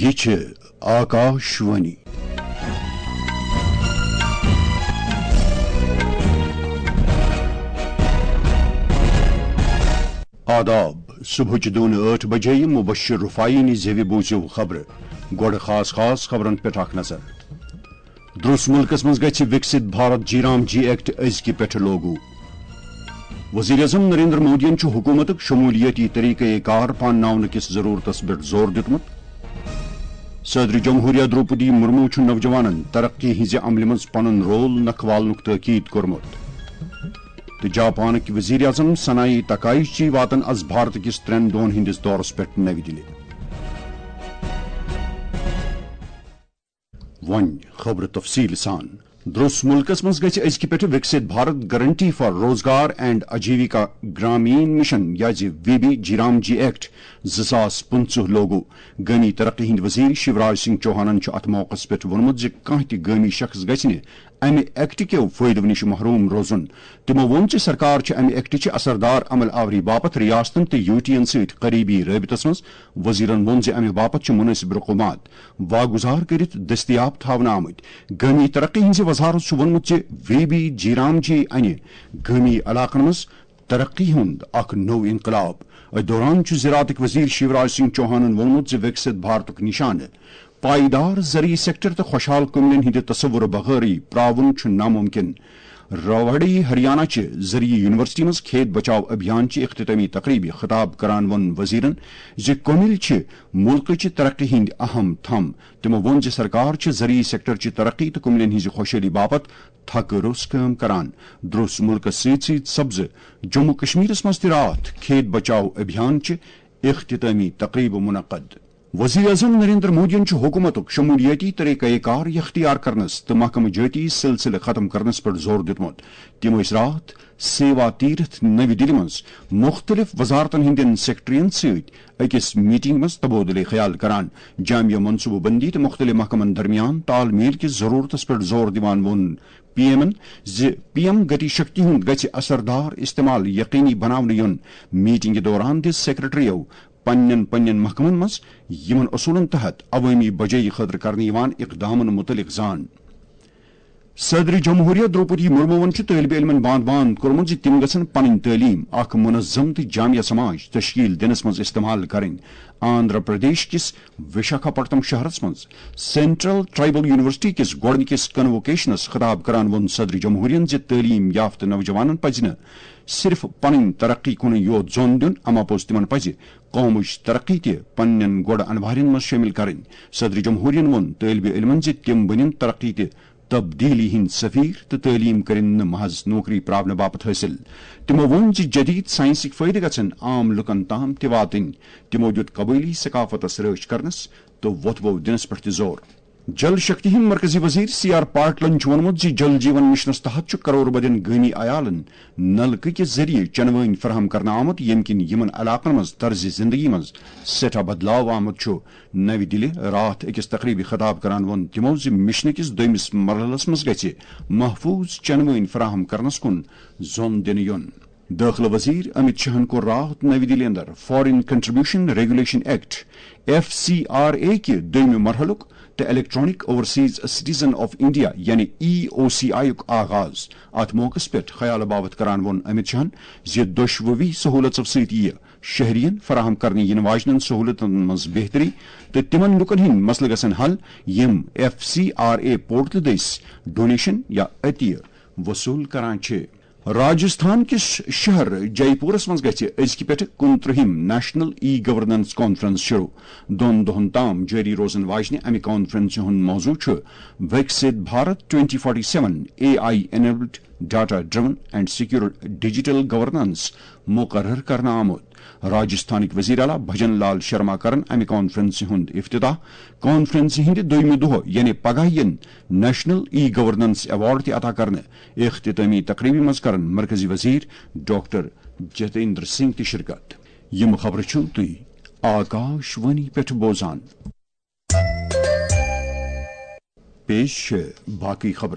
یہ چھ آکاشوانی آداب صبح دون 8 بجے مبشر رفائی نی زیوی بوزیو خبر گوڑ خاص خبرن پہ اخ نظر درس ملکس مز گژھِ Viksit Bharat G RAM G act ازکہ پہ لوگو وزیر اعظم نریندر مودین حکومت شمولیتی طریقہ کار پانناؤن کس ضرورتس پہ زور دتمت صدر جمہوریہ دروپدی مرمو نوجوانن ترقی ہز عمل مز پن رول نکھوالنک تاکید کورمت تو جاپانک وزیر اعظم سنائی تکائچی واتن از بھارت کس 3 دون ہندس دورس پہ نو دلی ون خبر تفصیل سان درس ملکس مز گژھِ ازکہ پہ Viksit Bharat guarantee for Rozgar and Ajeevika Gramin mission یا V B G RAM G act 2015 لوگو گامی ترقی ہند وزیر شیوراج سنگھ چوہانن ات موقع پہ وونمت کانہ تہ گامی شخص گژھِ امہ ایکٹ کیو فائدو نش محروم روزن تمو وون سرکار امہ ایکٹ چہ اثردار عمل آوری باپت ریاستن تو یو ٹی این ست قریبی رابطس مز وزیرن وون امہ باپت مناسب رقومات واگزار کرت دستیاب تھاونہ آمت گامی ترقی ہز وزارت وونمت وی بی جی رام جی انہ گامی علاقن مز ترقی ہند اخ نو انقلاب ات دوران زراعتک وزیر شیوراج سنگھ چوہانن وونمت وکست بھارتک نشانہ پائیدار زرعی سیکٹر تو خوشحال کملین ہند تصور بغیری پراون ناممکن روہڑی ہریانہ چہ زرعی یونیورسٹی مز کھیت بچاؤ ابھیان چہ اختتامی تقریبی خطاب کران ون وزیرن کمل ملک چہ ترقی ہند اہم تھم تمو وون سرکار زرعی سیکٹر چہ ترقی تو کملین ہز خوشحالی باپت تھک روس کام کران درس ملک ست سبز جموں کشمیرس مز رات کھیت بچاؤ ابھیان چہ اختتامی تقریب منعقد وزیر اعظم نریندر مودین حکومت شمولیتی طریقہ کار اختیار کرنس تو محکمہ جاتی سلسلہ ختم کرنس پر زور دتمت تم رات سیوا تیرتھ نو دلی مز مختلف وزارتن ہندین سیکٹرین ست اکس میٹنگ مز تبادلہ خیال کران جامع منصوبہ بندی تو مختلف محکمن درمیان تال میل کس ضرورتس پر زور دیوان وون پی ایم گتی شکتی ہند گژھِ اثردار استعمال یقینی بناونہ یون میٹنگ دوران دس سیکرٹریو پنن محکمن مز یمن اصولن تحت عوامی بجائی خاطر کرنے اقدامن متعلق زان صدر جمہوریہ دروپدی مرمو طالب علمن باند کورمت تم گھن پن تعلیم اخ منظم تو جامع سماج تشکیل دنس مز استعمال کریں آندھرا پردیش کس وشاکھاپٹنم شہرس مز سینٹرل ٹرائبل یونیورسٹی کس گوڑنکس کنوکیشنس خطاب کران ون صدر جمہوریہ تعلیم یافتہ نوجوانن پزِ صرف پن ترقی کن یوت زون دن اما پوز تمن پزِ قومچ ترقی تہ پنن گوڑ انوارن مز شامل کریں صدر جمہوریہ وون طالب علمن تم بنن ترقی تہ تبدیلی ہند سفیر تو تعلیم کرن محض نوکری پراؤن باپت حاصل تمو وون جدید سائنسک فائدہ گھن عام لکن تام تہ واتن تمو دیت قبائلی ثقافتس رچ کرنس تو وتبو دنس پہ زور جل شکتی ہند مرکزی وزیر C R پاٹلن وونمت Jal Jeevan missions تحت کرور بدین گامی عیالن نلکہ کے ذریعے چنوین فراہم کرنا آمت یم کن یمن علاقن مز طرز زندگی مز سٹھا بدلاو آمت نو دلی رات اکس تقریبی خطاب کران ون تمو مشن کس دویمس مرحلس مز گژھِ محفوظ چنوین فراہم کرنس کن زون دن یون داخلہ وزیر امت شاہن کو رات نو دلی اندر foreign contribution regulation act FCRA کے دویم مرحلک تو electronic overseas citizen of India یعنی EOCI آغاز ات موقع پہ خیال باوت کران ون امت شاہن دشوی سہولت ست شہرین فراہم کرنے ین واجن سہولتن مز بہتری تو تمن لکن ہند مسئلہ گھن حل یم FCRA پورٹل دس ڈونیشن یا عطیہ وصول کران چھ راجستھان کس شہر جے پورس مز گژھِ ازکہ پہ 29 نیشنل ای گورننس کانفرنس شروع 2 دہن تام جاری روزن واجنہ امہ کانفرنس ہند موضوع Viksit Bharat 2047 AI enabled data driven and secure digital governance مقرر کرنا آمت راجستھانک وزیر اعلیٰ بھجن لال شرما کرن امہ کانفرنس ہند افتتاح کانفرنس ہند دویمہ دہ یعنی پگہ نیشنل ای گورننس ایوارڈ تہ عطا کرنے اختتامی تقریبی مز کرن مرکزی وزیر ڈاکٹر جتیندر سنگھ تہ شرکت یم خبر تھی آکاشوانی پہ بوزان پیش باقی خبر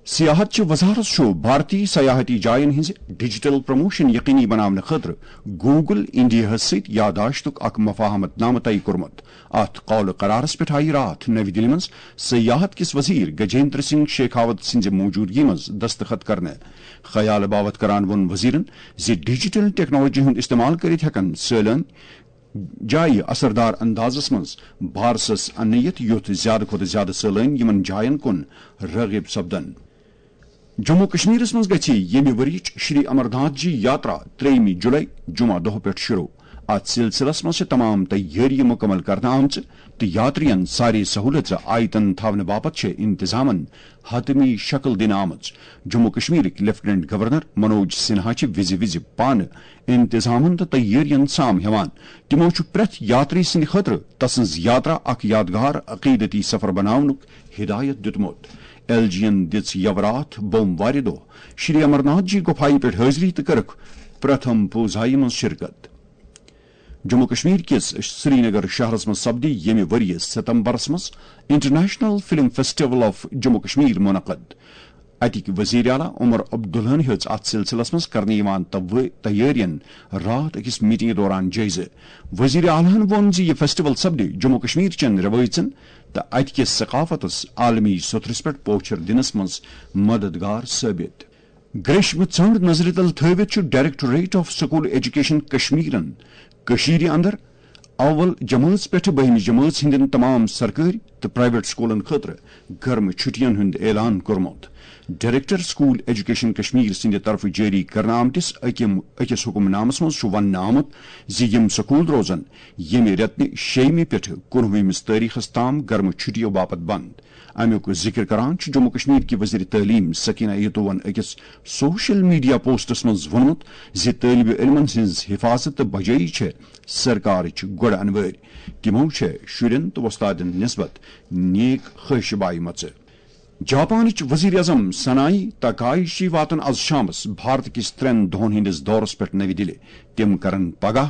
سیاحت وزارت بھارتی سیاحتی جائن ہز ڈیجیٹل پروموشن یقینی بنانے خاطر گوگل انڈیا ست یاداشت اک مفاہمت نامہ طے کورمت. ات قول قرارس پہ آئی رات نوی دلی مز سیاحت کس وزیر گجیندر سنگھ شیخاوت سنز موجودگی مز دستخط کرنے. خیال باوت کران ون وزیرن زِ ڈیجیٹل ٹیکنالوجی ہند استعمال کرت ہیکن سیلان جائیں اثردار اندازس مز بھارسس انیت یوت زیادہ کھت زیادہ سیلان یمن جائن کن رغب سپدن. جموں کشمیر مز گژھِ ییٚمہِ ؤرِیِچ شری امرناتھ جی یاترا 3 جولائی جمعہ دۄہ پٮ۪ٹھ شروع. ات سلسلس مز تمام تیٲری مکمل کرنہٕ آمژٕ تہٕ یاترین سارے سہولت آیتن تھاونہٕ باپت انتظامن حتمی شکل دنہٕ آمٕژ. جموں کشمیرک لیفٹنٹ گورنر منوج سنہا وز پانہٕ انتظامن تو تیٲرین سام ہیوان. تمو پرٛٮ۪تھ یاتری سٕنٛدِ خٲطرٕ تسٕنٛز یاترا اکھ یادگار عقیدتی سفر بناونُک ہدایت دِیُتمُت. ایل جی ین دِژ یورات بوموارِ دۄہ شری امرناتھ جی گۄپھایہِ پٮ۪ٹھ حٲضری تہٕ کٔرٕکھ پرتھم پوٗزایہِ منٛز شرکت. جموں کشمیر کس سری نگر شہرس مز سپدی ییٚمہِ ؤرۍ ستمبرس مز international film festival of Jammu Kashmir منعقد. اتک وزیر اعلیٰ عمر عبداللہ ہیٚژ ات سلسلس مز کرنہٕ یوان تیٲرین رات أکِس میٹنگہِ دوران جٲیزٕ. وزیر اعلیٰ ووٚن زِ یہِ فیسٹیول سپدِ جموں کشمیر چین روایژن تو اتکس ثقافتس عالمی سترس پہ پوچھر دنس مز مددگار ثابت. گریشم ژنڈ نظر تل تھوت ڈائریکٹوریٹ آف سکول ایجوکیشن کشمیرن کشیر اندر اول جماعت پہ 12 جماعت ہند تمام سرکاری تو پرائیویٹ سکولن خاطر گرم چھٹین ہند اعلان کورمت. ڈائریکٹر سکول ایجوکیشن کشمیر سند طرف جاری کرنے آمتس اکس حکم نامس مز ون آمت زِ یم سکول روزن یمہ رتن 6 پہ 19 تاریخس تام گرم چھٹیو باپت بند. امیک ذکر کران جموں کشمیر کی وزیر تعلیم سکینہ یتوون اکس سوشل میڈیا پوسٹس مز ونمت زِ طالب علمن ہز حفاظت تو بجائی سرکارچ گۄڈ انوٲرۍ. تمو شرین تو وستادن نسبت نیک خواہش بایمژ. جاپانچ وزیر اعظم سنائی تاکائشی واتن آز شامس بھارت کس 3 دۄہن ہندس دورس پہ نوی دلی. تم کرن پگہ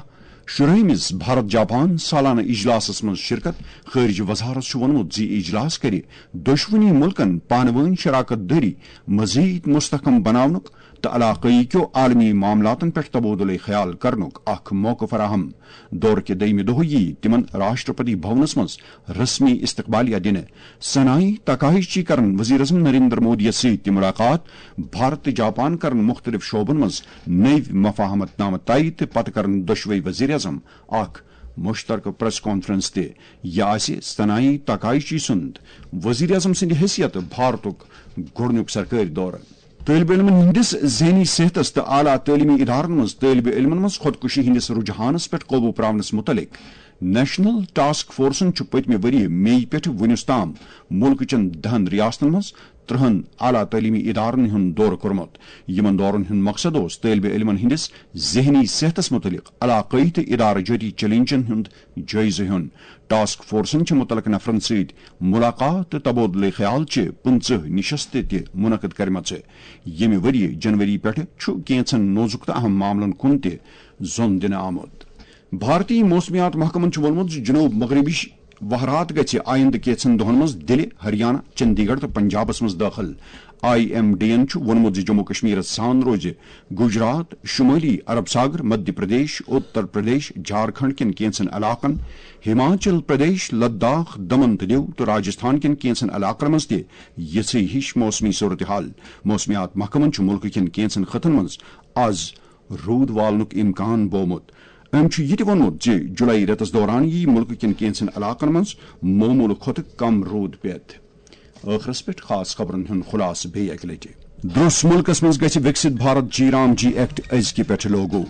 10 بھارت جاپان سالانہ اجلاسس مز شرکت. خارجہ وزارت وونمت زِ اجلاس کر دۄشوٕنی ملکن پانہٕ ؤنۍ شراکت دٲری مزید مستحکم بناونُک تو علاقائی کیو عالمی معاملاتن پہ تبادلہ خیال کرنک اخ موقع فراہم. دور کے دویمہ دۄہ یی تمن راشٹرپتی بھونس مز رسمی استقبالیہ دنہ. سنائی تاکائشی کرن وزیر اعظم نریندر مودی ست ملاقات. بھارت تو جاپان کرن مختلف شعبن مز نئی مفاہمت نامہ طے تو پتہ کرن دۄشوے وزیر اعظم اخ مشترکہ پریس کانفرنس تہ. یہ آسہ سنائی تاکائشی سند وزیر اعظم سند حیثیت بھارتک گۄڈنیُک سرکاری دورہ. طالب علمن ہندس ذہنی صحتس تو اعلیٰ تعلیمی ادارن مز طالب علمن مز خودکشی ہندس رجحانس پہ قوبو پراونس متعلق نیشنل ٹاسک فورسن پتمہ وری مئی پہ ونس تام ملک چین 10 ریاستن مز 30 اعلیٰ تعلیمی ادارن ہند دورہ کورمت. یمن دورن ہند مقصد طالب علمن ہندس ذہنی صحتس متعلق علاقائی تو ادارہ جاتی چیلنجن ہند جائزہ ہن. ٹاسک فورسن متعلق نفرن ست ملاقات تو تبادلہ خیال 15 نشستہ تہ منعقد کرمچ. یمہ وری جنوری پہ کینچن نوزک تو اہم معاملن کن تہ زون دنہ آمت. بھارتی موسمیات محکمن وونمت جنوب مغربی وہرات گژھِ آئندہ کینژن دۄہن مز دلہِ ہریانہ چندی گڑھ تو پنجابس مز داخل. آئی ایم ڈی ین وونمت جموں کشمیر سان روز گجرات شمالی عرب ساگر مدھیہ پردیش اتر پردیش جھارکھنڈ کن کینژن علاقن ہماچل پردیش لداخ دمن تو دیو تو راجستھان کن کینژن علاقن مز تہ یژھے ہش موسمی صورتحال. موسمیات محکمن ملک کن کینژن خطن مز آز رود والنک امکان بومت. ام یہ تہ وونمت زِ جولائی رتس دوران یی ملک کن کینژن علاقن مز معمول کھۄتہٕ کم روٗد پٮ۪تھ. ٲخرس پٮ۪ٹھ خاص خبرن ہُنٛد خُلاصہٕ بیٚیہِ اکہِ لٹہِ. درٛوٚس مُلکس منٛز گژھِ Viksit Bharat G RAM G act أزکہِ پٮ۪ٹھٕ لوگو.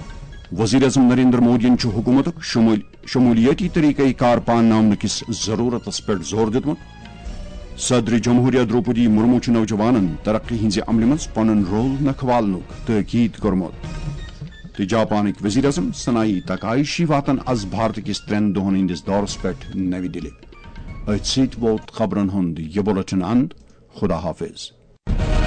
وزیر اعظم نریندر مودین حکومتک شمولیاتی طریقہ کار پانناونہٕ کِس ضروٗرتس پٮ۪ٹھ زور دیُتمُت. صدر جمہوریہ دروپدی مرمو نوجوانن ترقی ہٕنٛزِ عملہِ منٛز پنُن رول نکھوالنُک تٲکیٖد کوٚرمُت. تو جاپانک وزیر اعظم سنائی تاکائشی واتن آز بھارت کس 3 دۄہن ہندس دورس پہ نوی دلی. ات ست ووت خبرن ہند یہ بلٹن اند. خدا حافظ.